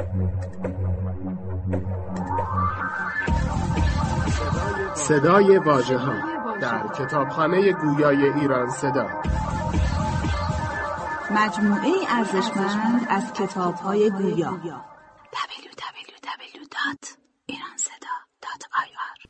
صدای واژه‌ها در کتابخانه گویای ایران صدا، مجموعه ارزشمند از کتاب‌های گویا. www.iranseda.ir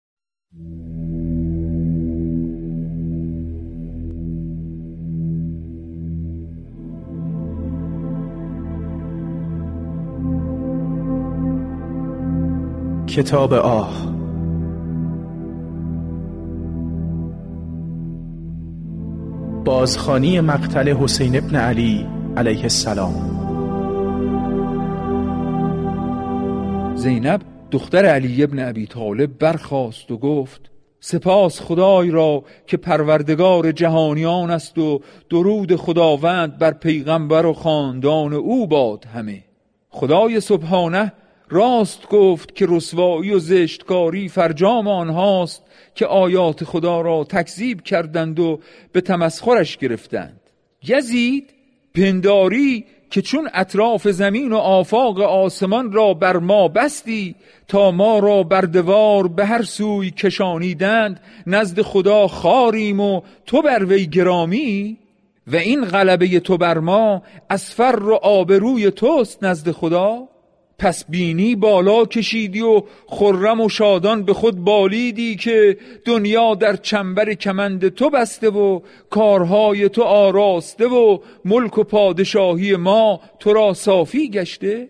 کتاب آه. بازخوانی مقتل حسین ابن علی علیه السلام. زینب دختر علی ابن ابی طالب برخاست و گفت: سپاس خدای را که پروردگار جهانیان است و درود خداوند بر پیغمبر و خاندان او باد همه. خدای سبحانه راست گفت که رسوایی و زشتکاری فرجام آنهاست که آیات خدا را تکذیب کردند و به تمسخرش گرفتند. یزید پنداری که چون اطراف زمین و آفاق آسمان را بر ما بستی تا ما را بردوار به هر سوی کشانیدند، نزد خدا خاریم و تو بر وی گرامی، و این غلبه تو بر ما از فر و آبروی توست نزد خدا. پس بینی بالا کشیدی و خرم و شادان به خود بالیدی که دنیا در چنبر کمند تو بسته و کارهای تو آراسته و ملک و پادشاهی ما تو را صافی گشته.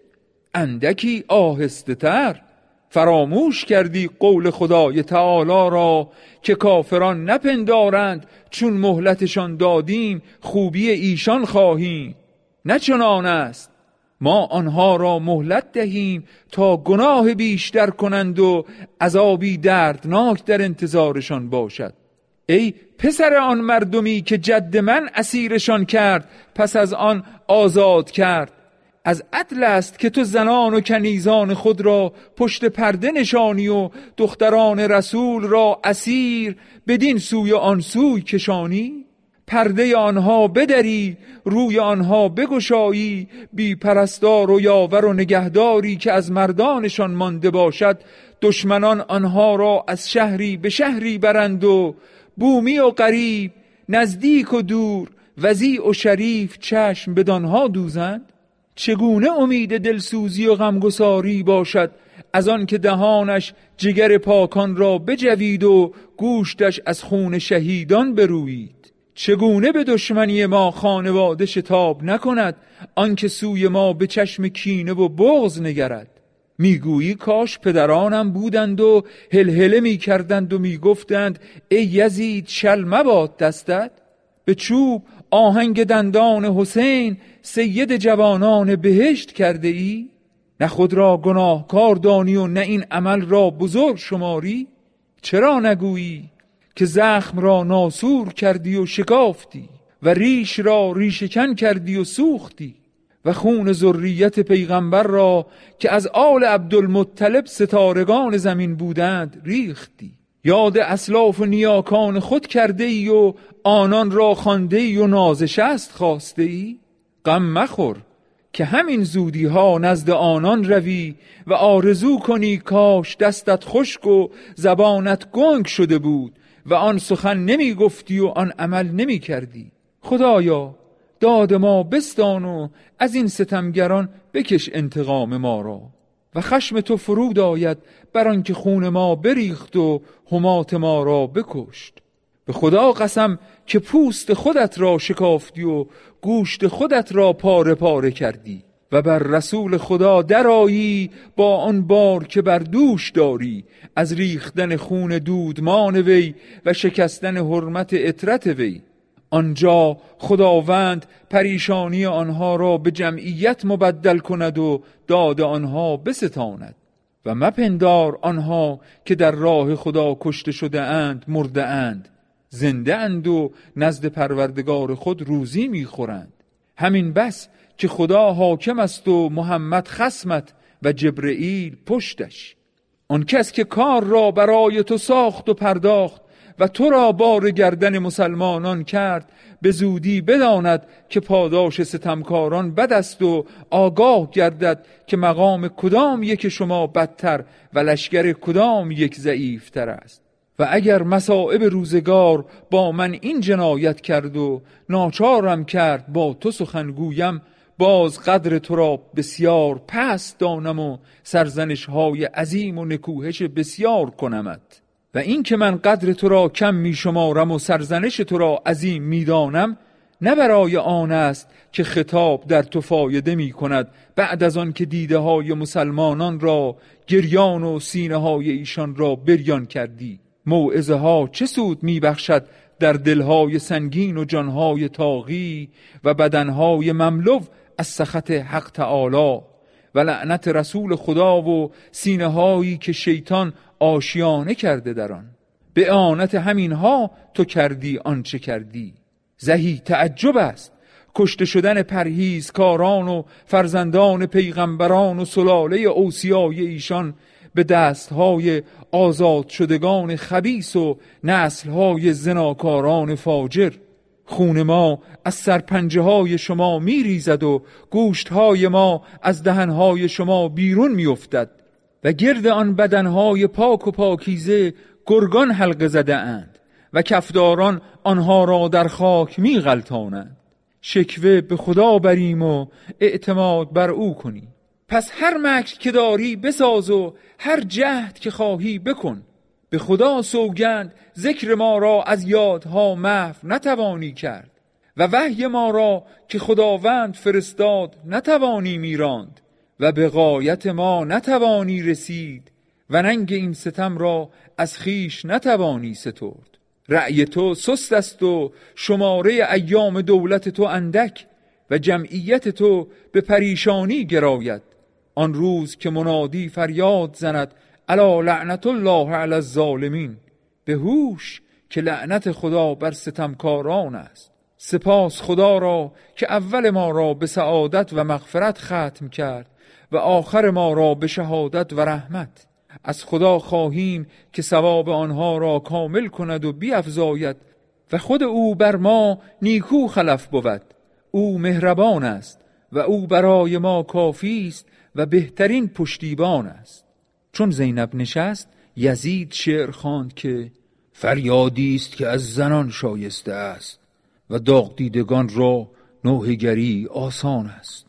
اندکی آهسته تر فراموش کردی قول خدای تعالی را که کافران نپندارند چون مهلتشان دادیم خوبی ایشان خواهیم. نه چنان است، ما آنها را مهلت دهیم تا گناه بیشتر کنند و عذابی دردناک در انتظارشان باشد. ای پسر آن مردمی که جد من اسیرشان کرد پس از آن آزاد کرد، از عدل است که تو زنان و کنیزان خود را پشت پرده نشانی و دختران رسول را اسیر بدین سوی آن سوی کشانی. پرده آنها بدری، روی آنها بگشایی، بی پرستار و یاور و نگهداری که از مردانشان مانده باشد دشمنان آنها را از شهری به شهری برند و بومی و غریب، نزدیک و دور، وضیع و شریف چشم بدانها دوزند. چگونه امید دلسوزی و غمگساری باشد از آن که دهانش جگر پاکان را بجوید و گوشتش از خون شهیدان بروید. چگونه به دشمنی ما خانواده شتاب نکند آنکه سوی ما به چشم کینه و بغض نگرد. میگویی کاش پدرانم بودند و هلهله میکردند و میگفتند ای یزید شل مباد دستت. به چوب آهنگ دندان حسین سید جوانان بهشت کرده ای. نه خود را گناهکار دانی و نه این عمل را بزرگ شماری. چرا نگویی که زخم را ناسور کردی و شکافتی و ریش را ریشکن کردی و سوختی و خون ذریت پیغمبر را که از آل عبدالمطلب ستارگان زمین بودند ریختی. یاد اسلاف و نیاکان خود کرده ای و آنان را خوانده ای و نازشست خواسته ای. غم مخور که همین زودی ها نزد آنان روی و آرزو کنی کاش دستت خشک و زبانت گنگ شده بود و آن سخن نمی گفتی و آن عمل نمی کردی. خدایا داد ما بستان و از این ستمگران بکش انتقام ما را و خشم تو فرود آید بر آنکه خون ما بریخت و حمات ما را بکشت. به خدا قسم که پوست خودت را شکافتی و گوشت خودت را پاره پاره کردی و بر رسول خدا درآیی با آن بار که بر دوش داری از ریختن خون دودمان وی و شکستن حرمت عترت وی. آنجا خداوند پریشانی آنها را به جمعیت مبدل کند و داد آنها بستاند و مپندار آنها که در راه خدا کشته شده اند مرده اند، زنده اند و نزد پروردگار خود روزی میخورند. همین بس که خدا حاکم است و محمد خصمت و جبرئیل پشتش. آن کس که کار را برای تو ساخت و پرداخت و تو را بار گردن مسلمانان کرد، به زودی بداند که پاداش ستمکاران بد است و آگاه گردد که مقام کدام یک شما بدتر و لشکر کدام یک ضعیفتر است. و اگر مصائب روزگار با من این جنایت کرد و ناچارم کرد با تو سخن گویم، باز قدر تو را بسیار پست دانم و سرزنش های عظیم و نکوهش بسیار کنمت. و این که من قدر تو را کم می شمارم و سرزنش تو را عظیم می دانم، نه برای آن است که خطاب در تو فایده می کند بعد از آن که دیده های مسلمانان را گریان و سینه های ایشان را بریان کردی. موعظه ها چه سود می بخشد در دلهای سنگین و جانهای طاغی و بدنهای مملو از سخط حق تعالی و لعنت رسول خدا و سینه هایی که شیطان آشیانه کرده در آن. به آنت همینها تو کردی آنچه کردی. زهی تعجب است کشته شدن پرهیزکاران و فرزندان پیغمبران و سلاله اوصیای ایشان به دستهای آزاد شدگان خبیث و نسلهای زناکاران فاجر. خون ما از سرپنجه های شما می ریزد و گوشت های ما از دهنهای شما بیرون می افتد و گرد آن بدنهای پاک و پاکیزه گرگان حلقه زده اند و کفداران آنها را در خاک می غلطانند. شکوه به خدا بریم و اعتماد بر او کنیم. پس هر مکر که داری بساز و هر جهد که خواهی بکن. به خدا سوگند ذکر ما را از یادها محو نتوانی کرد و وحی ما را که خداوند فرستاد نتوانی میراند و به غایت ما نتوانی رسید و ننگ این ستم را از خیش نتوانی سترد. رأی تو سست است و شماره ایام دولت تو اندک و جمعیت تو به پریشانی گراید. آن روز که منادی فریاد زند الا لعنت الله علی الظالمین، به هوش که لعنت خدا بر ستمکاران است. سپاس خدا را که اول ما را به سعادت و مغفرت ختم کرد و آخر ما را به شهادت و رحمت. از خدا خواهیم که ثواب آنها را کامل کند و بیفزاید و خود او بر ما نیکو خلف بود. او مهربان است و او برای ما کافی است و بهترین پشتیبان است. چون زینب نشست یزید شعر خواند که فریادی است که از زنان شایسته است و داغ دیدگان را نوحه‌گری آسان است.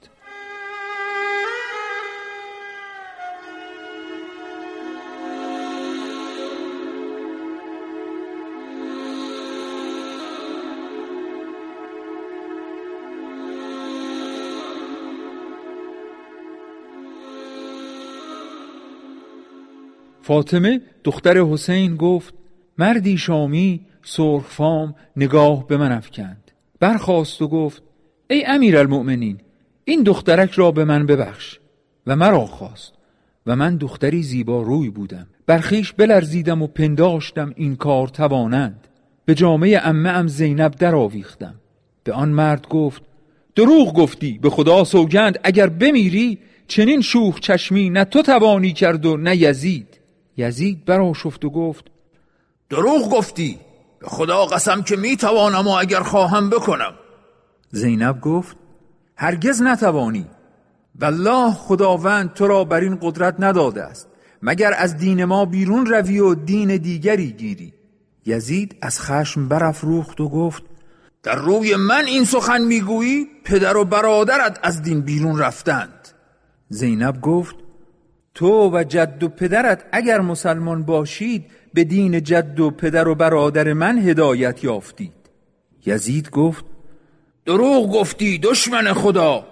فاطمه دختر حسین گفت مردی شامی سرخفام نگاه به من افکند. برخاست و گفت ای امیرالمؤمنین، این دخترک را به من ببخش. و مرا خواست و من دختری زیبا روی بودم. برخیش بلرزیدم و پنداشتم این کار توانند. به جامه عمه‌ام زینب در آویختم. به آن مرد گفت دروغ گفتی، به خدا سوگند اگر بمیری چنین شوخ چشمی نه تو توانی کرد و نه یزید. یزید برآشفت و گفت دروغ گفتی، به خدا قسم که میتوانم و اگر خواهم بکنم. زینب گفت هرگز نتوانی، والله خداوند تو را بر این قدرت نداده است مگر از دین ما بیرون روی و دین دیگری گیری. یزید از خشم برافروخت و گفت در روی من این سخن میگویی؟ پدر و برادرت از دین بیرون رفتند. زینب گفت تو و جد و پدرت اگر مسلمان باشید به دین جد و پدر و برادر من هدایت یافتید. یزید گفت دروغ گفتی دشمن خدا.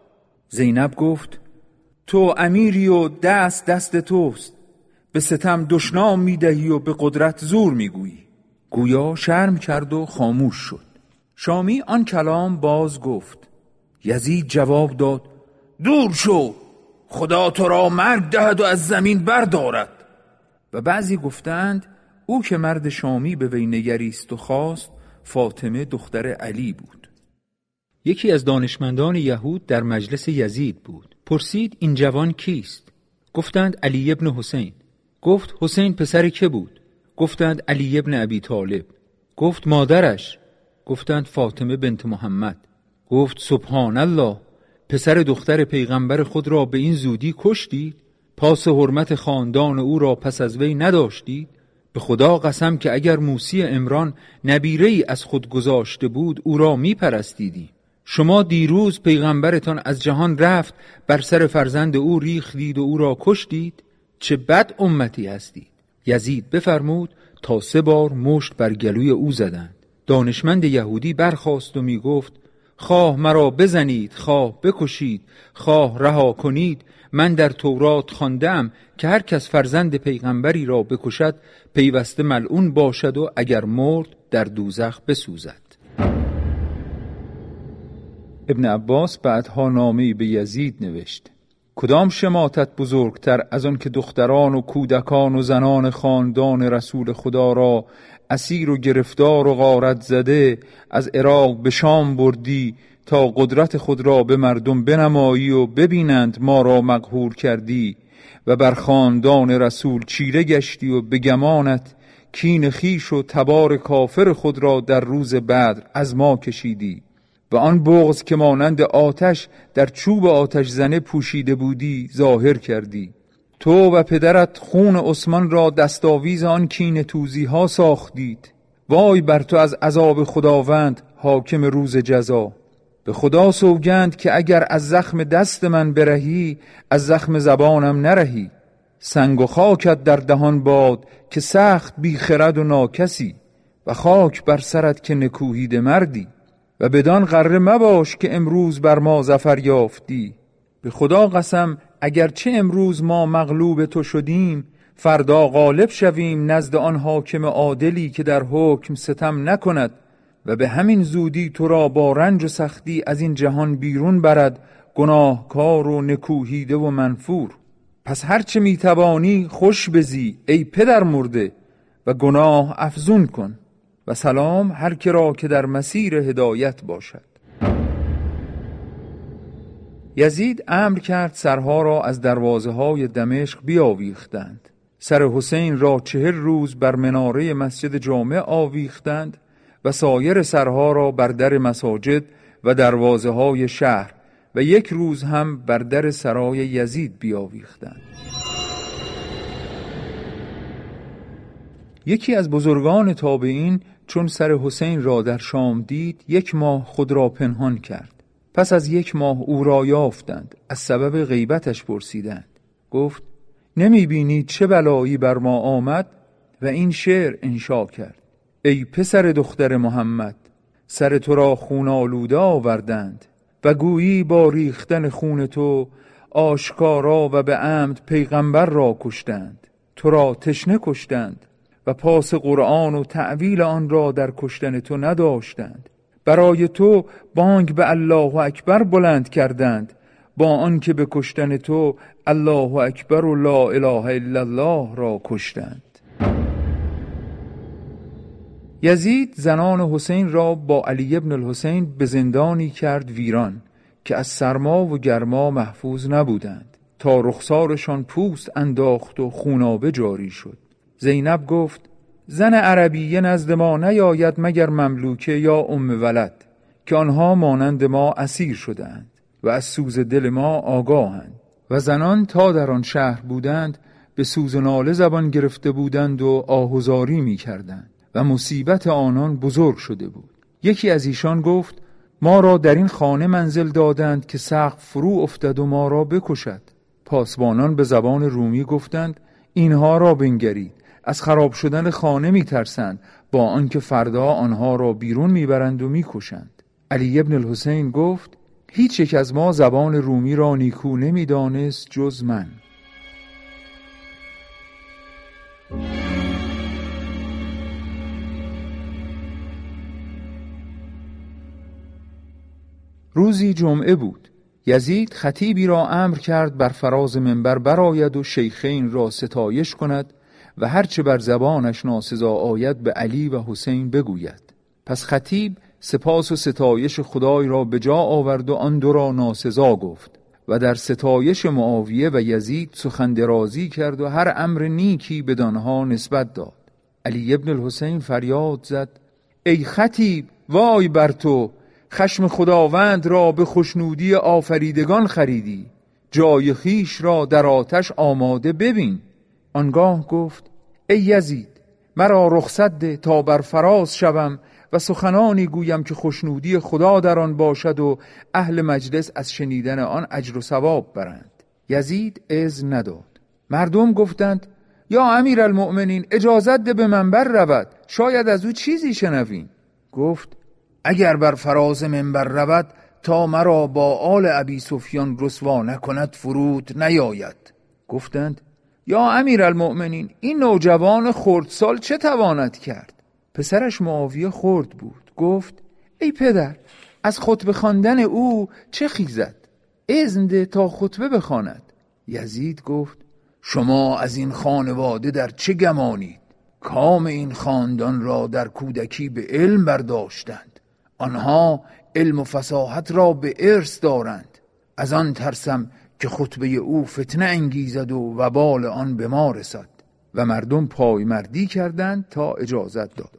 زینب گفت تو امیری و دست توست، به ستم دشنام میدهی و به قدرت زور میگویی. گویا شرم کرد و خاموش شد. شامی آن کلام باز گفت. یزید جواب داد دور شو، خدا تو را مرگ دهد و از زمین بردارد. و بعضی گفتند او که مرد شامی به وی نگریست و خواست فاطمه دختر علی بود. یکی از دانشمندان یهود در مجلس یزید بود. پرسید این جوان کیست؟ گفتند علی ابن حسین. گفت حسین پسر که بود؟ گفتند علی ابن ابی طالب. گفت مادرش؟ گفتند فاطمه بنت محمد. گفت سبحان الله، پسر دختر پیغمبر خود را به این زودی کشتید؟ پاس حرمت خاندان او را پس از وی نداشتید؟ به خدا قسم که اگر موسی عمران نبیره‌ای از خود گذاشته بود او را می پرستیدی. شما دیروز پیغمبرتان از جهان رفت، بر سر فرزند او ریختید و او را کشتید. چه بد امتی هستید. یزید بفرمود تا 3 بار مشت بر گلوی او زدند. دانشمند یهودی برخاست و می گفت خواه مرا بزنید، خواه بکشید، خواه رها کنید. من در تورات خواندم که هر کس فرزند پیغمبری را بکشد پیوسته ملعون باشد و اگر مرد در دوزخ بسوزد. ابن عباس بعدها نامه‌ای به یزید نوشت: کدام شماتت بزرگتر از آن که دختران و کودکان و زنان خاندان رسول خدا را اسیر و گرفتار و غارت زده از عراق به شام بردی تا قدرت خود را به مردم بنمایی و ببینند ما را مقهور کردی و بر خاندان رسول چیره گشتی و به گمانت کین خیش و تبار کافر خود را در روز بدر از ما کشیدی و آن بغض که مانند آتش در چوب آتش زنه پوشیده بودی ظاهر کردی. تو و پدرت خون عثمان را دستاویز آن کین توزی ها ساختید. وای بر تو از عذاب خداوند حاکم روز جزا. به خدا سوگند که اگر از زخم دست من برهی از زخم زبانم نرهی. سنگ و خاکت در دهان باد که سخت بی خرد و ناکسی و خاک بر سرت که نکوهیده مردی و بدان غره مباش که امروز بر ما ظفر یافتی. به خدا قسم اگرچه امروز ما مغلوب تو شدیم فردا غالب شویم نزد آن حاکم عادلی که در حکم ستم نکند و به همین زودی تو را با رنج و سختی از این جهان بیرون برد گناهکار و نکوهیده و منفور. پس هرچه میتوانی خوش بزی ای پدر مرده و گناه افزون کن و سلام هر که را که در مسیر هدایت باشد. یزید امر کرد سرها را از دروازه های دمشق بیاویختند. سر حسین را 40 روز بر مناره مسجد جامع آویختند و سایر سرها را بر در مساجد و دروازه های شهر و 1 روز هم بر در سرای یزید بیاویختند. یکی از بزرگان تابعین چون سر حسین را در شام دید 1 ماه خود را پنهان کرد. پس از 1 ماه او را یافتند، از سبب غیبتش پرسیدند. گفت نمی بینید چه بلایی بر ما آمد؟ و این شعر انشا کرد: ای پسر دختر محمد، سر تو را خون آلوده آوردند و گویی با ریختن خون تو آشکارا و به عمد پیغمبر را کشتند. تو را تشنه کشتند و پاس قرآن و تعویل آن را در کشتن تو نداشتند. برای تو بانگ به الله اکبر بلند کردند با آن که به کشتن تو الله اکبر و لا اله الا الله را کشتند. یزید زنان حسین را با علی ابن الحسین به زندانی کرد ویران که از سرما و گرما محفوظ نبودند تا رخسارشان پوست انداخت و خونابه جاری شد. زینب گفت زن عربیه نزد ما نیاید مگر مملوکه یا ام ولد که آنها مانند ما اسیر شدند و از سوز دل ما آگاهند. و زنان تا در آن شهر بودند به سوز و ناله زبان گرفته بودند و آهوزاری می کردند و مصیبت آنان بزرگ شده بود. یکی از ایشان گفت ما را در این خانه منزل دادند که سقف فرو افتد و ما را بکشد. پاسبانان به زبان رومی گفتند اینها را بنگرید، از خراب شدن خانه می ترسند با آنکه فردا آنها را بیرون می برند و می کشند. علی ابن الحسین گفت هیچ یک از ما زبان رومی را نیکو نمی دانست جز من. روزی جمعه بود. یزید خطیبی را امر کرد بر فراز منبر برآید و شیخین را ستایش کند و هرچه بر زبانش ناسزا آید به علی و حسین بگوید. پس خطیب سپاس و ستایش خدای را به جا آورد و آن 2 را ناسزا گفت و در ستایش معاویه و یزید سخن درازی کرد و هر امر نیکی بدانها نسبت داد. علی ابن الحسین فریاد زد: ای خطیب، وای بر تو، خشم خداوند را به خوشنودی آفریدگان خریدی، جای خیش را در آتش آماده ببین. آنگاه گفت: ای یزید، مرا رخصت ده تا بر فراز شوم و سخنانی گویم که خوشنودی خدا در آن باشد و اهل مجلس از شنیدن آن اجر و ثواب برند. یزید اذن نداد. مردم گفتند: یا امیرالمؤمنین، اجازت ده به منبر رود، شاید از او چیزی شنویم. گفت: اگر بر فراز منبر رود تا مرا با آل ابی سفیان رسوا نکند فرود نیاید. گفتند: یا امیرالمؤمنین، این نوجوان خردسال چه تواند کرد؟ پسرش معاویه خرد بود. گفت: ای پدر، از خطبه خواندن او چه خیزد؟ اذن ده تا خطبه بخواند. یزید گفت: شما از این خانواده در چه گمانید؟ کام این خاندان را در کودکی به علم برداشتند. آنها علم و فصاحت را به ارث دارند. از آن ترسم که خطبه او فتنه انگیزد و وبال آن به ما رسد. و مردم پایمردی کردند تا اجازت داد.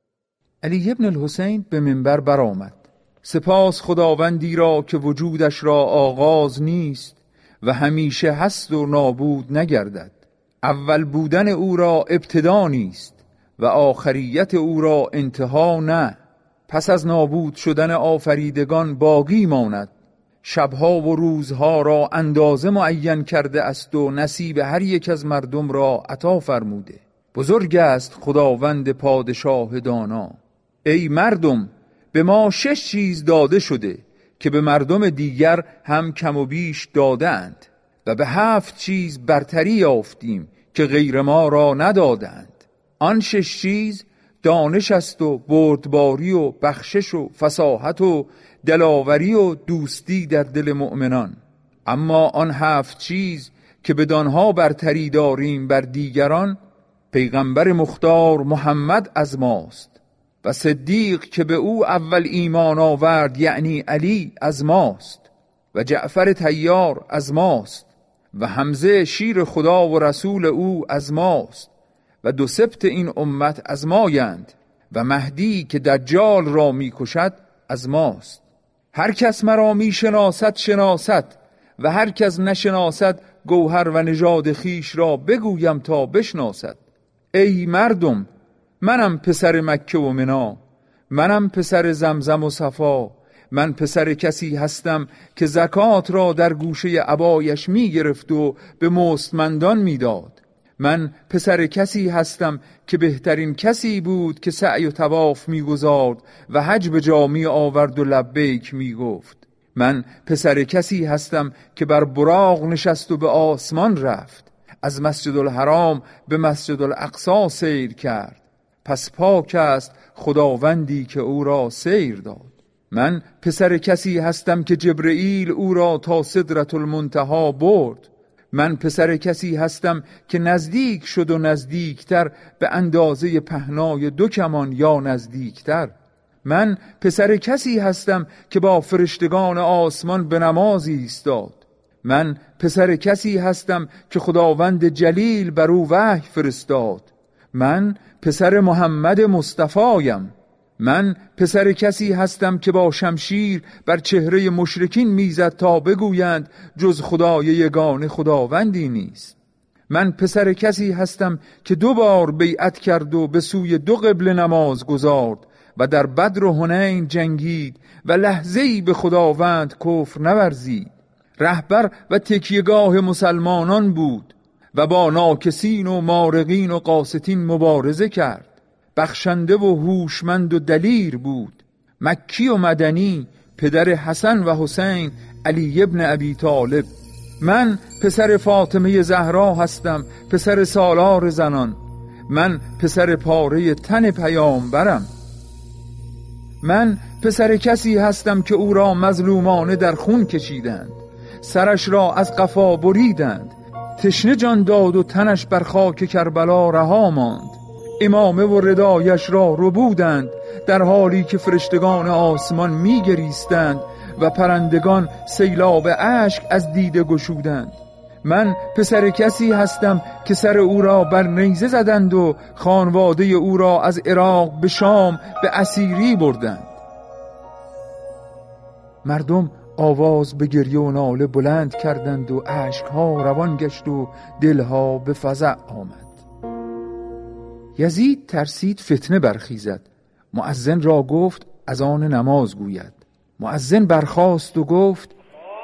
علی ابن الحسین به منبر برآمد: سپاس خداوندی را که وجودش را آغاز نیست و همیشه هست و نابود نگردد. اول بودن او را ابتدا نیست و آخریت او را انتها نه. پس از نابود شدن آفریدگان باقی ماند. شبها و روزها را اندازه معین کرده است و نصیب هر یک از مردم را عطا فرموده. بزرگ است خداوند پادشاه دانا. ای مردم، به ما 6 چیز داده شده که به مردم دیگر هم کم و بیش دادند و به 7 چیز برتری یافتیم که غیر ما را ندادند. آن 6 چیز دانش است و بردباری و بخشش و فصاحت و دلاوری و دوستی در دل مؤمنان. اما آن 7 چیز که بدانها برتری داریم بر دیگران، پیغمبر مختار محمد از ماست و صدیق که به او اول ایمان آورد یعنی علی از ماست و جعفر طیار از ماست و حمزه شیر خدا و رسول او از ماست و 2 سبط این امت از مایند و مهدی که دجال را می کشد از ماست. هر کس مرا می شناسد شناسد و هر کس نشناسد گوهر و نژاد خیش را بگویم تا بشناسد. ای مردم، منم پسر مکه و منا، منم پسر زمزم و صفا. من پسر کسی هستم که زکات را در گوشه عبایش می گرفت و به مستمندان می داد. من پسر کسی هستم که بهترین کسی بود که سعی و طواف می گذارد و حج به جا می آورد و لبیک می گفت. من پسر کسی هستم که بر براق نشست و به آسمان رفت، از مسجد الحرام به مسجد الاقصی سیر کرد. پس پاک است خداوندی که او را سیر داد. من پسر کسی هستم که جبرئیل او را تا سدرة المنتهی برد. من پسر کسی هستم که نزدیک شد و نزدیکتر به اندازه پهنای 2 کمان یا نزدیکتر. من پسر کسی هستم که با فرشتگان آسمان به نماز ایستاد. من پسر کسی هستم که خداوند جلیل بر او وحی فرستاد. من پسر محمد مصطفایم. من پسر کسی هستم که با شمشیر بر چهره مشرکین میزد تا بگویند جز خدای یگانه خداوندی نیست. من پسر کسی هستم که 2 بار بیعت کرد و به سوی 2 قبله نماز گذارد و در بدر و حنین جنگید و لحظه‌ای به خداوند کفر نورزید. رهبر و تکیهگاه مسلمانان بود و با ناکسین و مارقین و قاسطین مبارزه کرد. بخشنده و هوشمند و دلیر بود. مکی و مدنی، پدر حسن و حسین علی ابن ابی طالب. من پسر فاطمه زهرا هستم، پسر سالار زنان. من پسر پاره تن پیامبرم. من پسر کسی هستم که او را مظلومانه در خون کشیدند، سرش را از قفا بریدند، تشنه جان داد و تنش بر خاک کربلا رها ماند. امامه و ردایش را ربودند در حالی که فرشتگان آسمان میگریستند و پرندگان سیلاب اشک از دیده گشودند. من پسر کسی هستم که سر او را بر نیزه زدند و خانواده او را از عراق به شام به اسیری بردند. مردم آواز به گریه و ناله بلند کردند و اشکها روان گشت و دلها به فزع آمد. یزید ترسید فتنه برخیزد. مؤذن را گفت از آن نماز گوید. مؤذن برخاست و گفت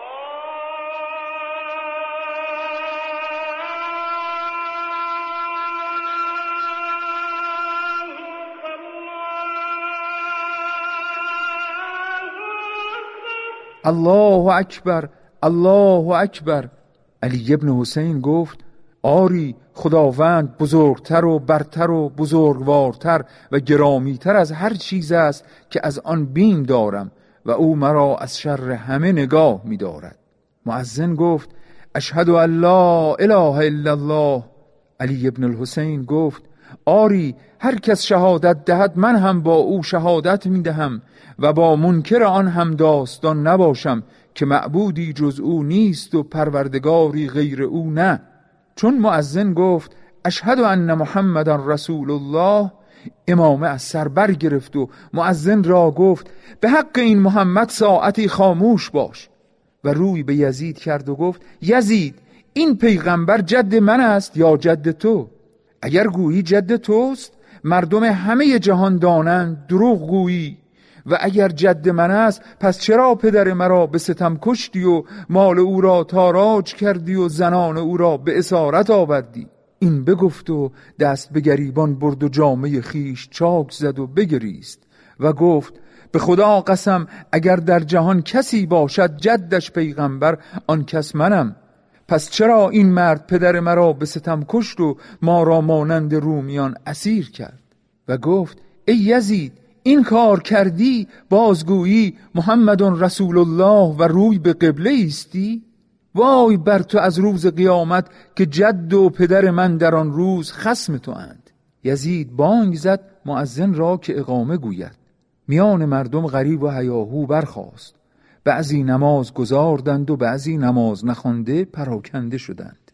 الله اکبر، الله اکبر. علی ابن حسین گفت آری خداوند بزرگتر و برتر و بزرگوارتر و گرامیتر از هر چیز است که از آن بیم دارم و او مرا از شر همه نگاه می دارد. مؤذن گفت اشهد ان لا اله الا الله. علی ابن الحسین گفت آری هر کس شهادت دهد من هم با او شهادت می دهم و با منکر آن هم داستان نباشم که معبودی جز او نیست و پروردگاری غیر او نه. چون مؤذن گفت اشهد ان محمدا رسول الله، امامه از سر بر گرفت و مؤذن را گفت به حق این محمد ساعتی خاموش باش و روی به یزید کرد و گفت یزید این پیغمبر جد من است یا جد تو؟ اگر گویی جد توست مردم همه جهان دانند دروغ گویی، و اگر جد من است پس چرا پدر مرا به ستم کشتی و مال او را تاراج کردی و زنان او را به اسارت آوردی؟ این بگفت و دست به گریبان برد و جامه خیش چاک زد و بگریست و گفت به خدا قسم اگر در جهان کسی باشد جدش پیغمبر آن کس منم. پس چرا این مرد پدر مرا به ستم کشت و ما را مانند رومیان اسیر کرد؟ و گفت ای یزید این کار کردی بازگویی محمد رسول الله و روی به قبله ایستی؟ وای بر تو از روز قیامت که جد و پدر من در آن روز خصم تو اند. یزید بانگ زد مؤذن را که اقامه گوید. میان مردم غریب و هیاهو برخاست. بعضی نماز گزاردند و بعضی نماز نخوانده پراکنده شدند.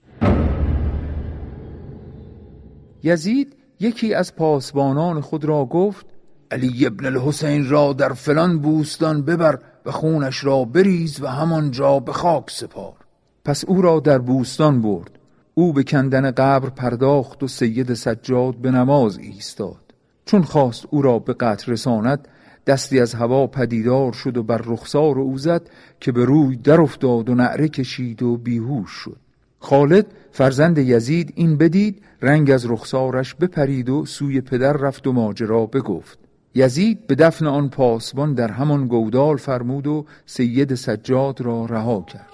یزید یکی از پاسبانان خود را گفت علی ابن الحسین را در فلان بوستان ببر و خونش را بریز و همانجا به خاک سپار. پس او را در بوستان برد. او به کندن قبر پرداخت و سید سجاد به نماز ایستاد. چون خواست او را به قتل رساند دستی از هوا پدیدار شد و بر رخسار او زد که به روی در افتاد و نعره کشید و بیهوش شد. خالد فرزند یزید این بدید رنگ از رخسارش بپرید و سوی پدر رفت و ماجرا بگفت. یزید به دفن آن پاسبان در همان گودال فرمود و سید سجاد را رها کرد.